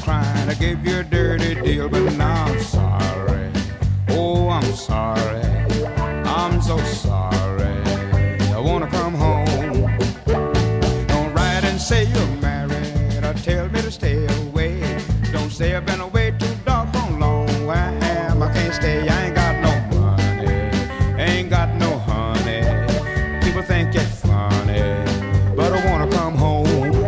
crying. I gave you a dirty deal, but now I'm sorry. Oh, I'm sorry. I'm so sorry. I wanna come home. Don't write and say you're married or tell me to stay away. Don't say I've been away too doggone long. Where I am, I can't stay. I ain't got no money. Ain't got no honey. People think you're funny, but I wanna come home.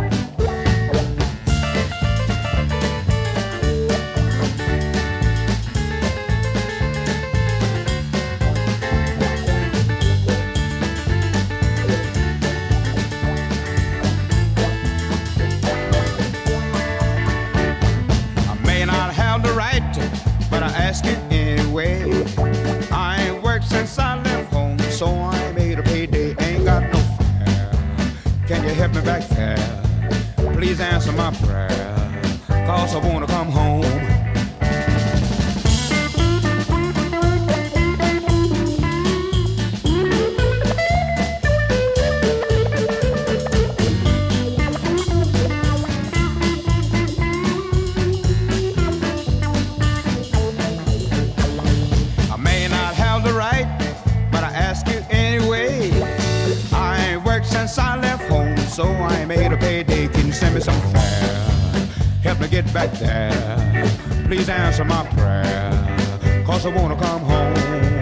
Ask it anyway. I ain't worked since I left home, so I made a payday. Ain't got no fare. Can you help me back there? Please answer my prayer, 'cause I wanna come home. So I made a payday. Can you send me some fare? Help me get back there. Please answer my prayer, 'cause I wanna come home.